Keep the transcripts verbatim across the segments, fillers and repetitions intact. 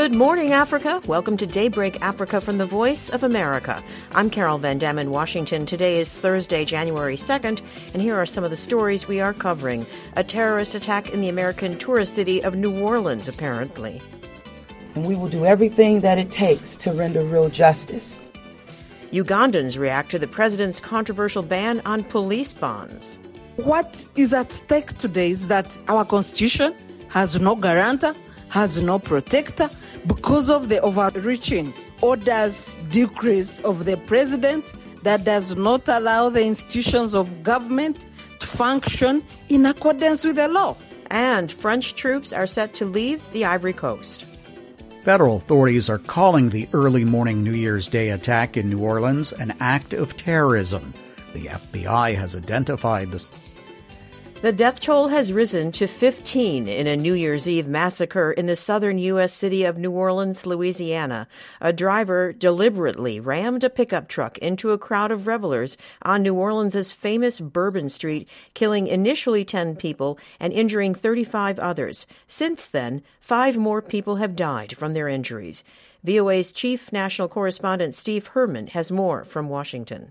Good morning, Africa. Welcome to Daybreak Africa from the Voice of America. I'm Carol Van Dam in Washington. Today is Thursday, January second, and here are some of the stories we are covering. A terrorist attack in the American tourist city of New Orleans, apparently. And we will do everything that it takes to render real justice. Ugandans react to the president's controversial ban on police bonds. What is at stake today is that our constitution has no guarantor, has no protector, because of the overreaching orders, decrees of the president that does not allow the institutions of government to function in accordance with the law. And French troops are set to leave the Ivory Coast. Federal authorities are calling the early morning New Year's Day attack in New Orleans an act of terrorism. The F B I has identified the The death toll has risen to fifteen in a New Year's Eve massacre in the southern U S city of New Orleans, Louisiana. A driver deliberately rammed a pickup truck into a crowd of revelers on New Orleans' famous Bourbon Street, killing initially ten people and injuring thirty-five others. Since then, five more people have died from their injuries. V O A's chief national correspondent Steve Herman has more from Washington.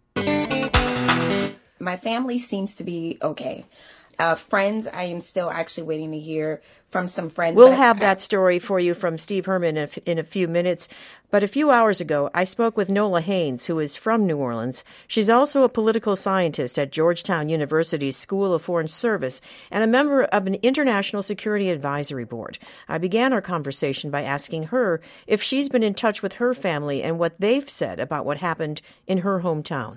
My family seems to be okay. Uh, friends, I am still actually waiting to hear from some friends. We'll have that story for you from Steve Herman in a, in a few minutes. But a few hours ago, I spoke with Nola Haynes, who is from New Orleans. She's also a political scientist at Georgetown University's School of Foreign Service and a member of an International Security Advisory Board. I began our conversation by asking her if she's been in touch with her family and what they've said about what happened in her hometown.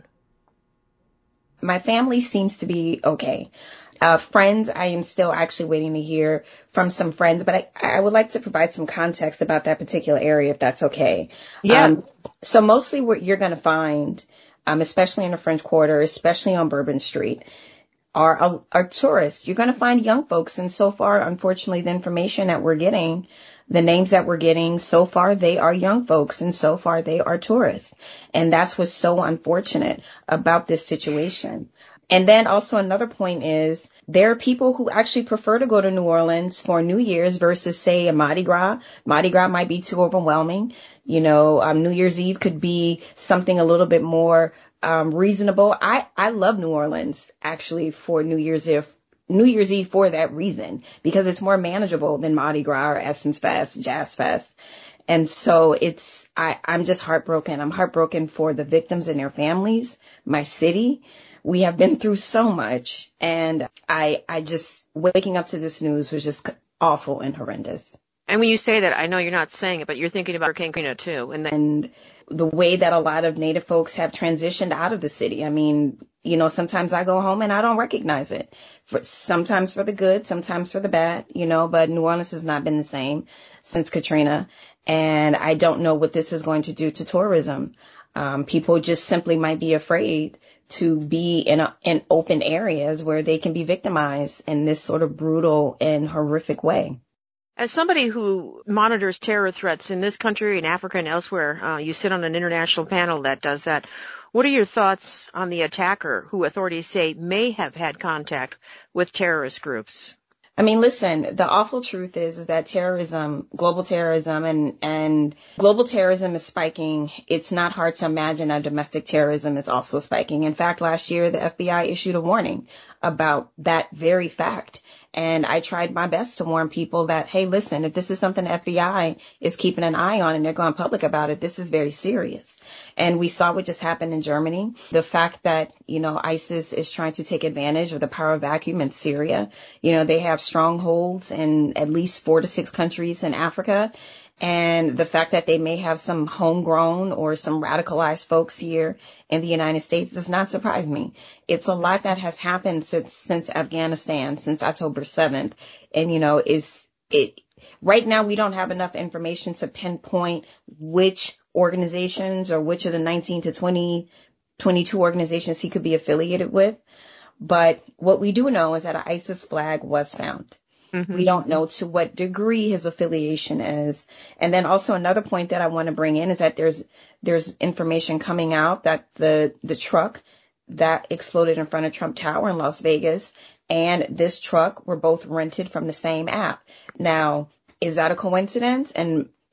My family seems to be okay. Uh, friends, I am still actually waiting to hear from some friends, but I, I would like to provide some context about that particular area, if that's okay. Yeah. Um, so mostly what you're going to find, um, especially in the French Quarter, especially on Bourbon Street, are, are, are tourists. You're going to find young folks. And so far, unfortunately, the information that we're getting, the names that we're getting, so far, they are young folks, and so far, they are tourists. And that's what's so unfortunate about this situation. And then also another point is there are people who actually prefer to go to New Orleans for New Year's versus, say, a Mardi Gras. Mardi Gras might be too overwhelming. You know, um, New Year's Eve could be something a little bit more um, reasonable. I, I love New Orleans, actually, for New Year's Eve. New Year's Eve for that reason, because it's more manageable than Mardi Gras or Essence Fest, Jazz Fest. And so it's, I, I'm just heartbroken. I'm heartbroken for the victims and their families, my city. We have been through so much, and I, I just, waking up to this news was just awful and horrendous. And when you say that, I know you're not saying it, but you're thinking about Hurricane Katrina too. And, then- and the way that a lot of Native folks have transitioned out of the city. I mean, you know, sometimes I go home and I don't recognize it. For, sometimes for the good, sometimes for the bad, you know, but New Orleans has not been the same since Katrina. And I don't know what this is going to do to tourism. Um, people just simply might be afraid to be in, a, in open areas where they can be victimized in this sort of brutal and horrific way. As somebody who monitors terror threats in this country, in Africa, and elsewhere, uh, you sit on an international panel that does that. What are your thoughts on the attacker, who authorities say may have had contact with terrorist groups? I mean, listen, the awful truth is, is that terrorism, global terrorism and, and global terrorism is spiking. It's not hard to imagine that domestic terrorism is also spiking. In fact, last year, the F B I issued a warning about that very fact. And I tried my best to warn people that, hey, listen, if this is something the F B I is keeping an eye on and they're going public about it, this is very serious. And we saw what just happened in Germany. The fact that, you know, ISIS is trying to take advantage of the power vacuum in Syria. You know, they have strongholds in at least four to six countries in Africa. And the fact that they may have some homegrown or some radicalized folks here in the United States does not surprise me. It's a lot that has happened since, since Afghanistan, since October seventh. And, you know, is it right now we don't have enough information to pinpoint which organizations or which of the nineteen to twenty, twenty-two organizations he could be affiliated with. But what we do know is that an ISIS flag was found. Mm-hmm. We don't know to what degree his affiliation is. And then also another point that I want to bring in is that there's there's information coming out that the the truck that exploded in front of Trump Tower in Las Vegas and this truck were both rented from the same app. Now, is that a coincidence? And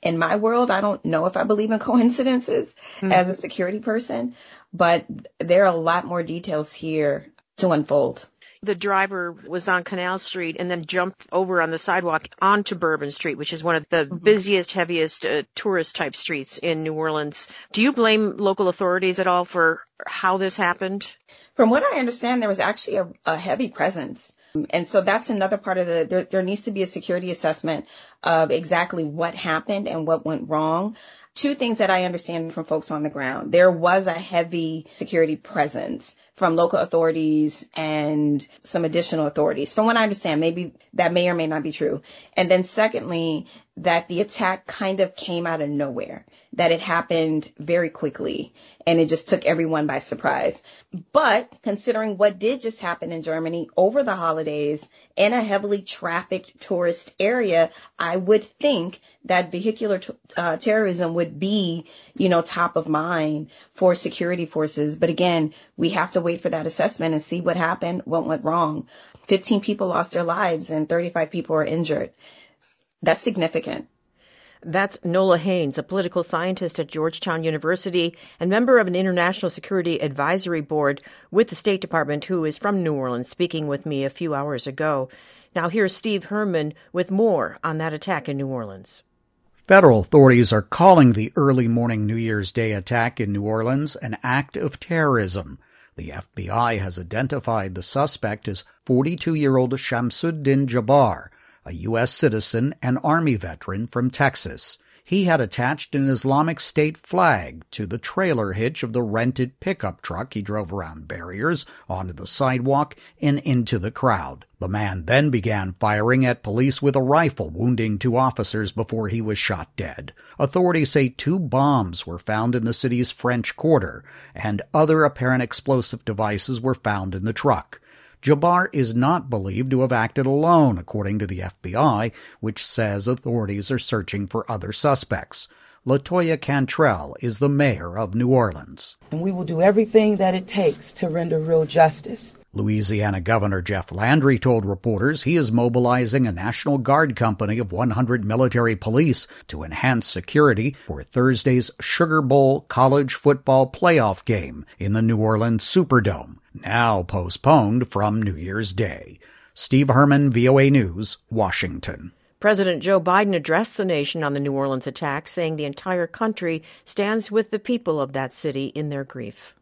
in my world, I don't know if I believe in coincidences mm-hmm. as a security person, but there are a lot more details here to unfold. The driver was on Canal Street and then jumped over on the sidewalk onto Bourbon Street, which is one of the mm-hmm. busiest, heaviest uh, tourist-type streets in New Orleans. Do you blame local authorities at all for how this happened? From what I understand, there was actually a, a heavy presence. And so that's another part of the, there, there needs to be a security assessment of exactly what happened and what went wrong. Two things that I understand from folks on the ground. There was a heavy security presence from local authorities and some additional authorities. From what I understand, maybe that may or may not be true. And then secondly, that the attack kind of came out of nowhere, that it happened very quickly and it just took everyone by surprise. But considering what did just happen in Germany over the holidays in a heavily trafficked tourist area, I would think that vehicular t- uh, terrorism would be, you know, top of mind for security forces. But again, we have to wait for that assessment and see what happened, what went wrong. fifteen people lost their lives and thirty-five people are injured. That's significant. That's Nola Haynes, a political scientist at Georgetown University and member of an international security advisory board with the State Department, who is from New Orleans, speaking with me a few hours ago. Now here's Steve Herman with more on that attack in New Orleans. Federal authorities are calling the early morning New Year's Day attack in New Orleans an act of terrorism. The F B I has identified the suspect as forty-two-year-old Shamsuddin Jabbar, a U S citizen and Army veteran from Texas. He had attached an Islamic State flag to the trailer hitch of the rented pickup truck he drove around barriers, onto the sidewalk, and into the crowd. The man then began firing at police with a rifle, wounding two officers before he was shot dead. Authorities say two bombs were found in the city's French Quarter, and other apparent explosive devices were found in the truck. Jabbar is not believed to have acted alone, according to the F B I, which says authorities are searching for other suspects. LaToya Cantrell is the mayor of New Orleans. And we will do everything that it takes to render real justice. Louisiana Governor Jeff Landry told reporters he is mobilizing a National Guard company of one hundred military police to enhance security for Thursday's Sugar Bowl college football playoff game in the New Orleans Superdome, now postponed from New Year's Day. Steve Herman, V O A News, Washington. President Joe Biden addressed the nation on the New Orleans attack, saying the entire country stands with the people of that city in their grief.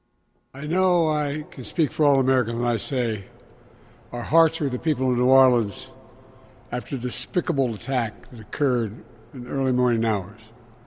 I know I can speak for all Americans when I say our hearts are with the people of New Orleans after the despicable attack that occurred in the early morning hours.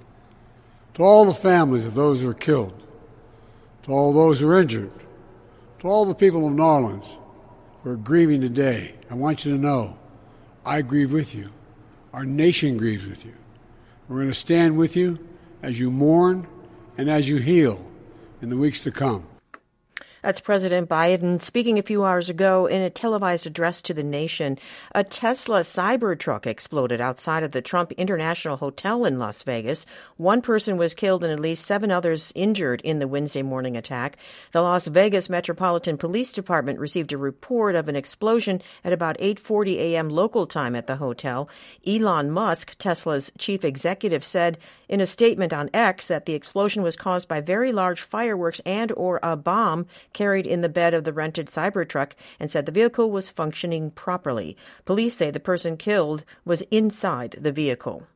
To all the families of those who were killed, to all those who were injured, to all the people of New Orleans who are grieving today, I want you to know I grieve with you. Our nation grieves with you. We're going to stand with you as you mourn and as you heal in the weeks to come. That's President Biden speaking a few hours ago in a televised address to the nation. A Tesla Cybertruck exploded outside of the Trump International Hotel in Las Vegas. One person was killed and at least seven others injured in the Wednesday morning attack. The Las Vegas Metropolitan Police Department received a report of an explosion at about eight forty a.m. local time at the hotel. Elon Musk, Tesla's chief executive, said in a statement on X that the explosion was caused by very large fireworks and or a bomb carried in the bed of the rented Cybertruck, and said the vehicle was functioning properly. Police say the person killed was inside the vehicle.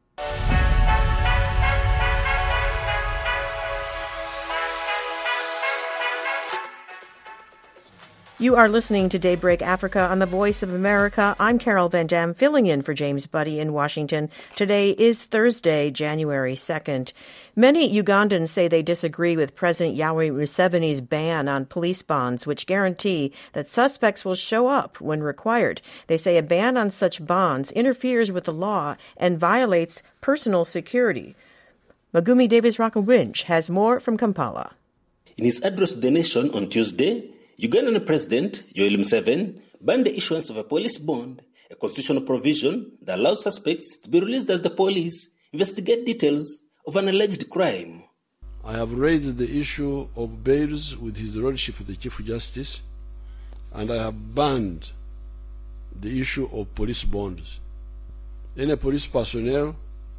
You are listening to Daybreak Africa on the Voice of America. I'm Carol Van Dam, filling in for James Buddy in Washington. Today is Thursday, January second. Many Ugandans say they disagree with President Yoweri Museveni's ban on police bonds, which guarantee that suspects will show up when required. They say a ban on such bonds interferes with the law and violates personal security. Magumi Davis-Rakawinj has more from Kampala. In his address to the nation on Tuesday, Ugandan President Yoweri Museveni banned the issuance of a police bond, a constitutional provision that allows suspects to be released as the police investigate details of an alleged crime. I have raised the issue of bails with His Lordship the Chief Justice, and I have banned the issue of police bonds. Any police personnel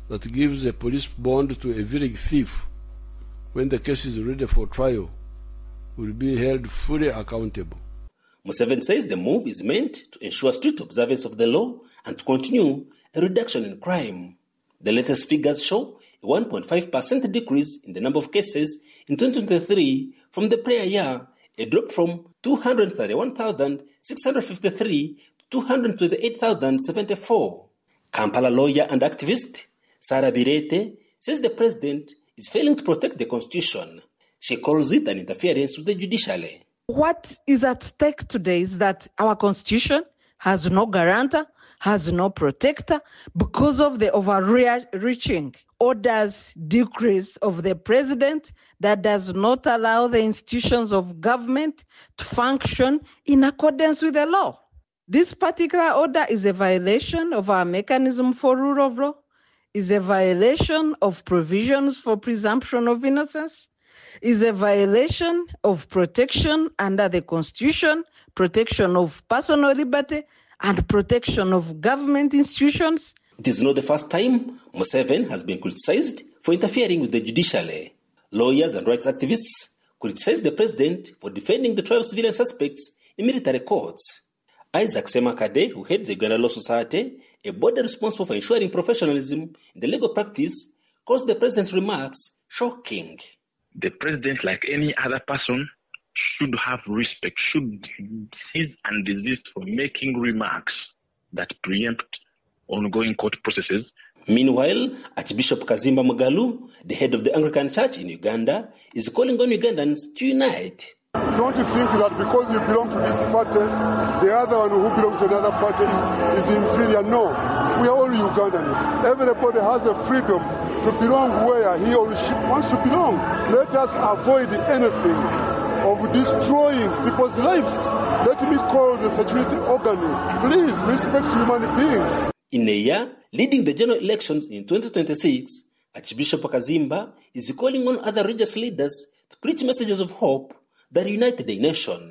that gives a police bond to a very thief when the case is ready for trial will be held fully accountable. Museveni says the move is meant to ensure strict observance of the law and to continue a reduction in crime. The latest figures show a one point five percent decrease in the number of cases in twenty twenty-three from the prior year, a drop from two hundred thirty-one thousand six hundred fifty-three to two hundred twenty-eight thousand seventy-four. Kampala lawyer and activist Sarah Birete says the president is failing to protect the constitution. She calls it an interference with the judiciary. What is at stake today is that our constitution has no guarantor, has no protector because of the overreaching orders, decrees of the president that does not allow the institutions of government to function in accordance with the law. This particular order is a violation of our mechanism for rule of law, is a violation of provisions for presumption of innocence, is a violation of protection under the Constitution, protection of personal liberty, and protection of government institutions. It is not the first time Museveni has been criticized for interfering with the judiciary. Lawyers and rights activists criticize the president for defending the trial of civilian suspects in military courts. Isaac Semakade, who heads the Uganda Law Society, a body responsible for ensuring professionalism in the legal practice, calls the president's remarks shocking. The president, like any other person, should have respect, should cease and desist from making remarks that preempt ongoing court processes. Meanwhile, Archbishop Kazimba Mugalu, the head of the Anglican Church in Uganda, is calling on Ugandans to unite. Don't you think that because you belong to this party, the other one who belongs to another party is, is inferior? No. We are all Ugandans. Everybody has the freedom to belong where he or she wants to belong. Let us avoid anything of destroying people's lives. Let me call the security organs. Please respect human beings. In a year leading the general elections in twenty twenty-six, Archbishop Kazimba is calling on other religious leaders to preach messages of hope that unite the nation.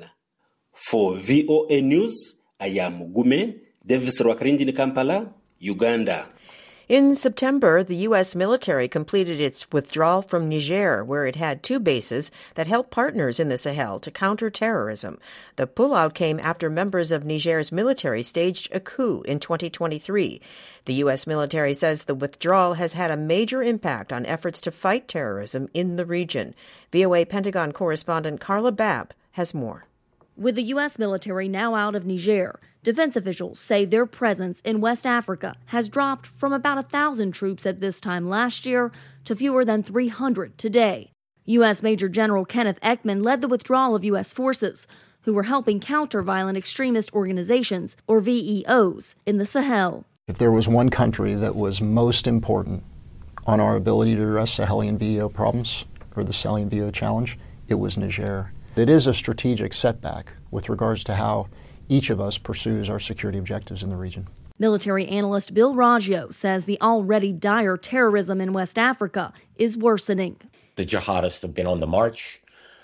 For V O A News, I am Gume Davis Rwakarinji in Kampala, Uganda. In September, the U S military completed its withdrawal from Niger, where it had two bases that help partners in the Sahel to counter terrorism. The pullout came after members of Niger's military staged a coup in twenty twenty-three. The U S military says the withdrawal has had a major impact on efforts to fight terrorism in the region. V O A Pentagon correspondent Carla Babb has more. With the U S military now out of Niger, defense officials say their presence in West Africa has dropped from about one thousand troops at this time last year to fewer than three hundred today. U S Major General Kenneth Ekman led the withdrawal of U S forces, who were helping counter violent extremist organizations, or V E Os, in the Sahel. If there was one country that was most important on our ability to address Sahelian V E O problems, or the Sahelian V E O challenge, it was Niger. It is a strategic setback with regards to how each of us pursues our security objectives in the region. Military analyst Bill Raggio says the already dire terrorism in West Africa is worsening. The jihadists have been on the march.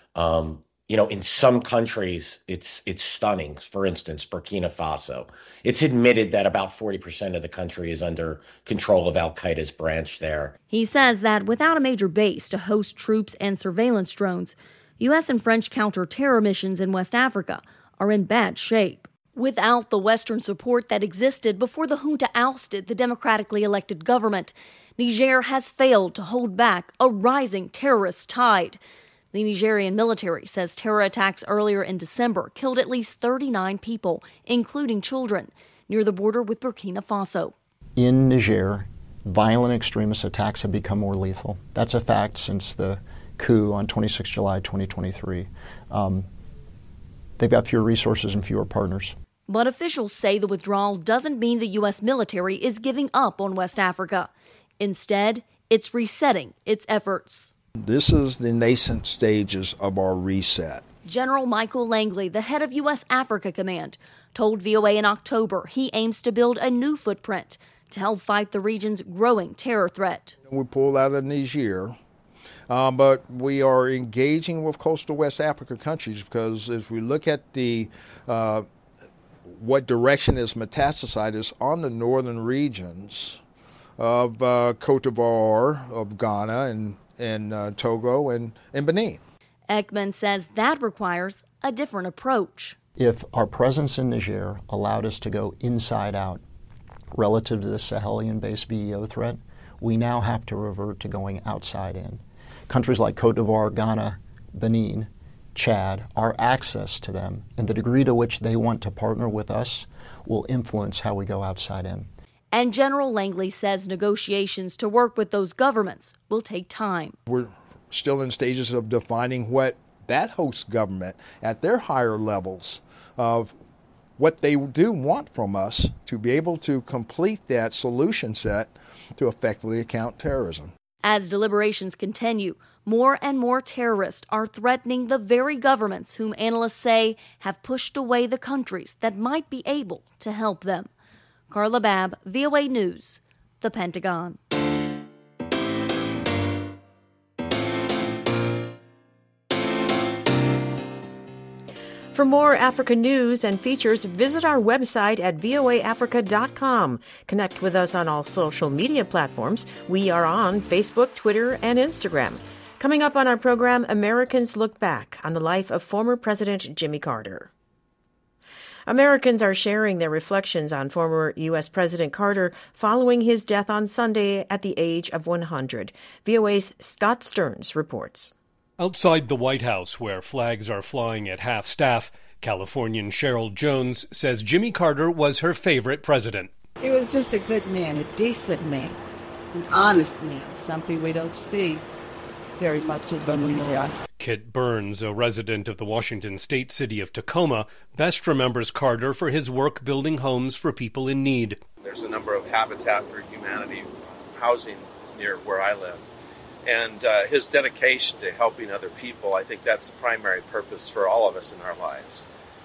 Um, you know, in some countries, it's it's stunning. For instance, Burkina Faso. It's admitted that about forty percent of the country is under control of al-Qaeda's branch there. He says that without a major base to host troops and surveillance drones, U S and French counter-terror missions in West Africa are in bad shape. Without the Western support that existed before the junta ousted the democratically elected government, Niger has failed to hold back a rising terrorist tide. The Nigerian military says terror attacks earlier in December killed at least thirty-nine people, including children, near the border with Burkina Faso. In Niger, violent extremist attacks have become more lethal. That's a fact since the coup on the twenty-sixth of July, twenty twenty-three. Um, they've got fewer resources and fewer partners. But officials say the withdrawal doesn't mean the U S military is giving up on West Africa. Instead, it's resetting its efforts. This is the nascent stages of our reset. General Michael Langley, the head of U S Africa Command, told V O A in October he aims to build a new footprint to help fight the region's growing terror threat. We pulled out of Niger. Uh, but we are engaging with coastal West Africa countries because if we look at the uh, what direction is metastasized is on the northern regions of uh, Cote d'Ivoire, of Ghana, and, and uh, Togo, and, and Benin. Ekman says that requires a different approach. If our presence in Niger allowed us to go inside out relative to the Sahelian-based V E O threat, we now have to revert to going outside in. Countries like Cote d'Ivoire, Ghana, Benin, Chad, our access to them and the degree to which they want to partner with us will influence how we go outside in. And General Langley says negotiations to work with those governments will take time. We're still in stages of defining what that host government at their higher levels of what they do want from us to be able to complete that solution set to effectively counter terrorism. As deliberations continue, more and more terrorists are threatening the very governments whom analysts say have pushed away the countries that might be able to help them. Carla Babb, V O A News, The Pentagon. For more Africa news and features, visit our website at voa africa dot com. Connect with us on all social media platforms. We are on Facebook, Twitter, and Instagram. Coming up on our program, Americans Look Back on the life of former President Jimmy Carter. Americans are sharing their reflections on former U S. President Carter following his death on Sunday at the age of one hundred. V O A's Scott Stearns reports. Outside the White House, where flags are flying at half-staff, Californian Cheryl Jones says Jimmy Carter was her favorite president. He was just a good man, a decent man, an honest man, something we don't see very much in Bermuda. Kit Burns, a resident of the Washington state city of Tacoma, best remembers Carter for his work building homes for people in need. There's a number of Habitat for Humanity housing near where I live. And uh, his dedication to helping other people, I think that's the primary purpose for all of us in our lives.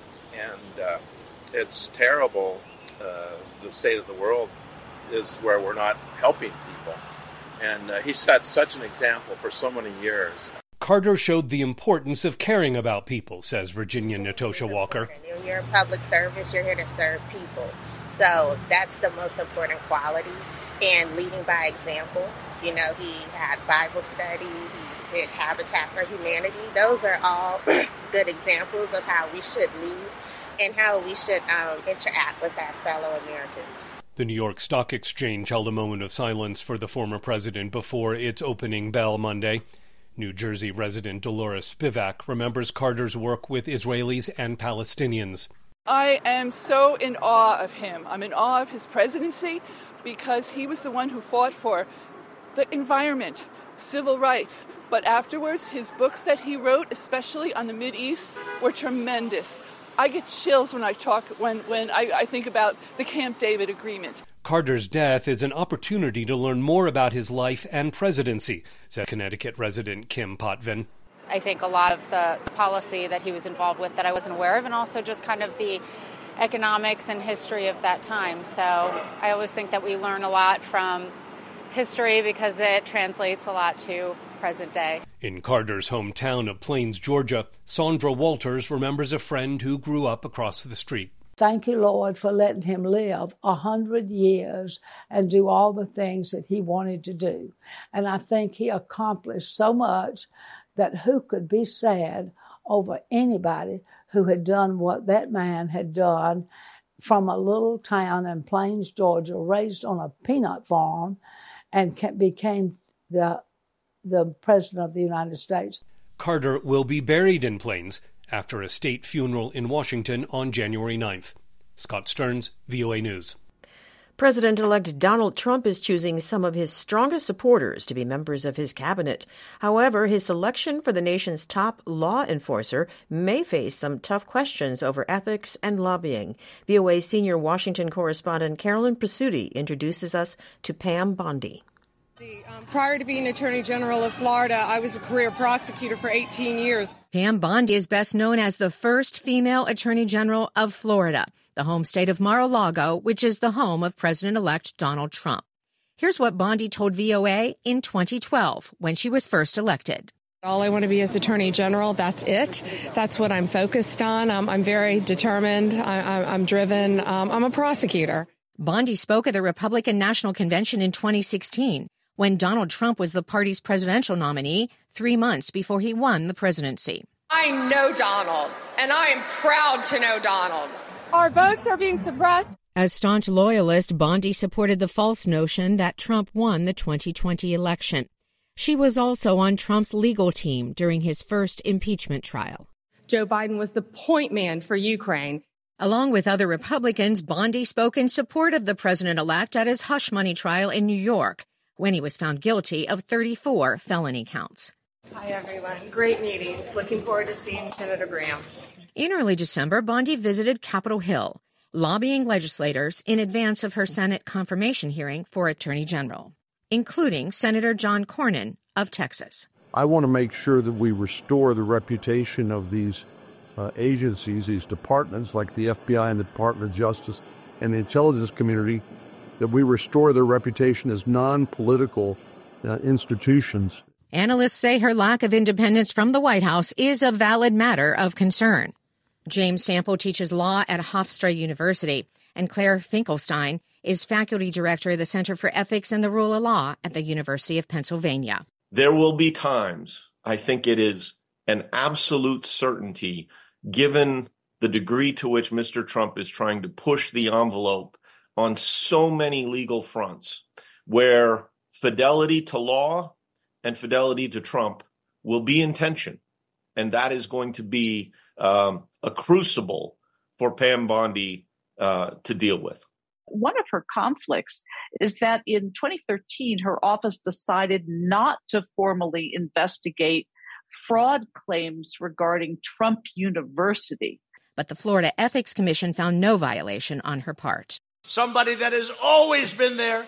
And uh, it's terrible, uh, the state of the world is where we're not helping people. And uh, he set such an example for so many years. Carter showed the importance of caring about people, says Virginia Natosha Walker. When you're in public service, you're here to serve people. So that's the most important quality. And leading by example. You know, he had Bible study, he did Habitat for Humanity. Those are all good examples of how we should lead and how we should um, interact with our fellow Americans. The New York Stock Exchange held a moment of silence for the former president before its opening bell Monday. New Jersey resident Dolores Spivak remembers Carter's work with Israelis and Palestinians. I am so in awe of him. I'm in awe of his presidency because he was the one who fought for the environment, civil rights. But afterwards, his books that he wrote, especially on the Mideast, were tremendous. I get chills when I talk, when, when I, I think about the Camp David Agreement. Carter's death is an opportunity to learn more about his life and presidency, said Connecticut resident Kim Potvin. I think a lot of the, the policy that he was involved with that I wasn't aware of, and also just kind of the economics and history of that time. So I always think that we learn a lot from history because it translates a lot to present day. In Carter's hometown of Plains, Georgia, Sandra Walters remembers a friend who grew up across the street. Thank you, Lord, for letting him live a hundred years and do all the things that he wanted to do. And I think he accomplished so much that who could be sad over anybody who had done what that man had done from a little town in Plains, Georgia, raised on a peanut farm, and became the the President of the United States. Carter will be buried in Plains after a state funeral in Washington on January ninth. Scott Stearns, V O A News. President-elect Donald Trump is choosing some of his strongest supporters to be members of his cabinet. However, his selection for the nation's top law enforcer may face some tough questions over ethics and lobbying. V O A senior Washington correspondent Carolyn Presutti introduces us to Pam Bondi. Um, prior to being Attorney General of Florida, I was a career prosecutor for eighteen years. Pam Bondi is best known as the first female Attorney General of Florida, the home state of Mar-a-Lago, which is the home of President-elect Donald Trump. Here's what Bondi told V O A in twenty twelve when she was first elected. All I want to be is Attorney General. That's it. That's what I'm focused on. Um, I'm very determined. I, I, I'm driven. Um, I'm a prosecutor. Bondi spoke at the Republican National Convention in twenty sixteen, when Donald Trump was the party's presidential nominee three months before he won the presidency. I know Donald, and I am proud to know Donald. Our votes are being suppressed. As staunch loyalist, Bondi supported the false notion that Trump won the twenty twenty election. She was also on Trump's legal team during his first impeachment trial. Joe Biden was the point man for Ukraine. Along with other Republicans, Bondi spoke in support of the president-elect at his hush money trial in New York, when he was found guilty of thirty-four felony counts. Hi, everyone. Great meetings. Looking forward to seeing Senator Graham. In early December, Bondi visited Capitol Hill, lobbying legislators in advance of her Senate confirmation hearing for Attorney General, including Senator John Cornyn of Texas. I want to make sure that we restore the reputation of these uh, agencies, these departments like the F B I and the Department of Justice and the intelligence community, that we restore their reputation as non-political uh, institutions. Analysts say her lack of independence from the White House is a valid matter of concern. James Sample teaches law at Hofstra University, and Claire Finkelstein is faculty director of the Center for Ethics and the Rule of Law at the University of Pennsylvania. There will be times, I think it is an absolute certainty, given the degree to which Mister Trump is trying to push the envelope on so many legal fronts, where fidelity to law and fidelity to Trump will be in tension. And that is going to be um, a crucible for Pam Bondi uh, to deal with. One of her conflicts is that in twenty thirteen, her office decided not to formally investigate fraud claims regarding Trump University. But the Florida Ethics Commission found no violation on her part. Somebody that has always been there,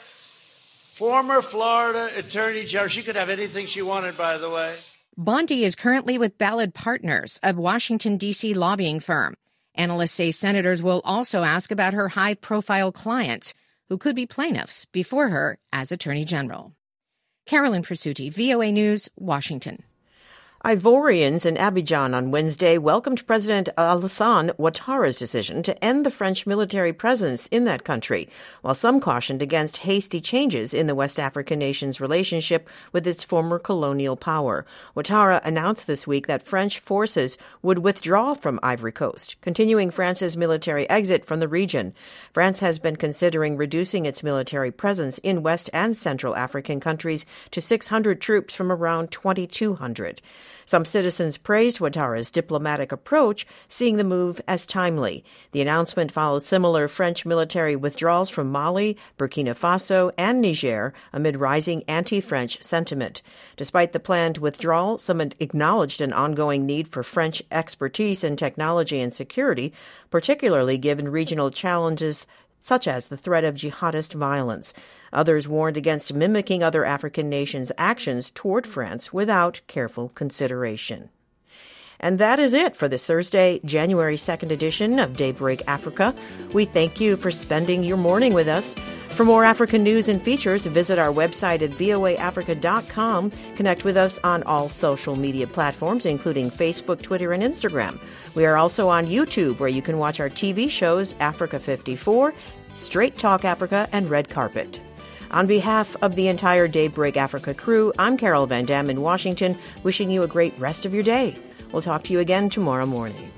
former Florida Attorney General. She could have anything she wanted, by the way. Bondi is currently with Ballard Partners, a Washington, D C lobbying firm. Analysts say senators will also ask about her high-profile clients, who could be plaintiffs before her as Attorney General. Carolyn Presutti, V O A News, Washington. Ivorians in Abidjan on Wednesday welcomed President Alassane Ouattara's decision to end the French military presence in that country, while some cautioned against hasty changes in the West African nation's relationship with its former colonial power. Ouattara announced this week that French forces would withdraw from Ivory Coast, continuing France's military exit from the region. France has been considering reducing its military presence in West and Central African countries to six hundred troops from around twenty-two hundred. Some citizens praised Ouattara's diplomatic approach, seeing the move as timely. The announcement followed similar French military withdrawals from Mali, Burkina Faso, and Niger amid rising anti-French sentiment. Despite the planned withdrawal, some acknowledged an ongoing need for French expertise in technology and security, particularly given regional challenges such as the threat of jihadist violence. Others warned against mimicking other African nations' actions toward France without careful consideration. And that is it for this Thursday, January second edition of Daybreak Africa. We thank you for spending your morning with us. For more African news and features, visit our website at V O A Africa dot com. Connect with us on all social media platforms, including Facebook, Twitter, and Instagram. We are also on YouTube, where you can watch our T V shows Africa fifty-four, Straight Talk Africa, and Red Carpet. On behalf of the entire Daybreak Africa crew, I'm Carol Van Dam in Washington, wishing you a great rest of your day. We'll talk to you again tomorrow morning.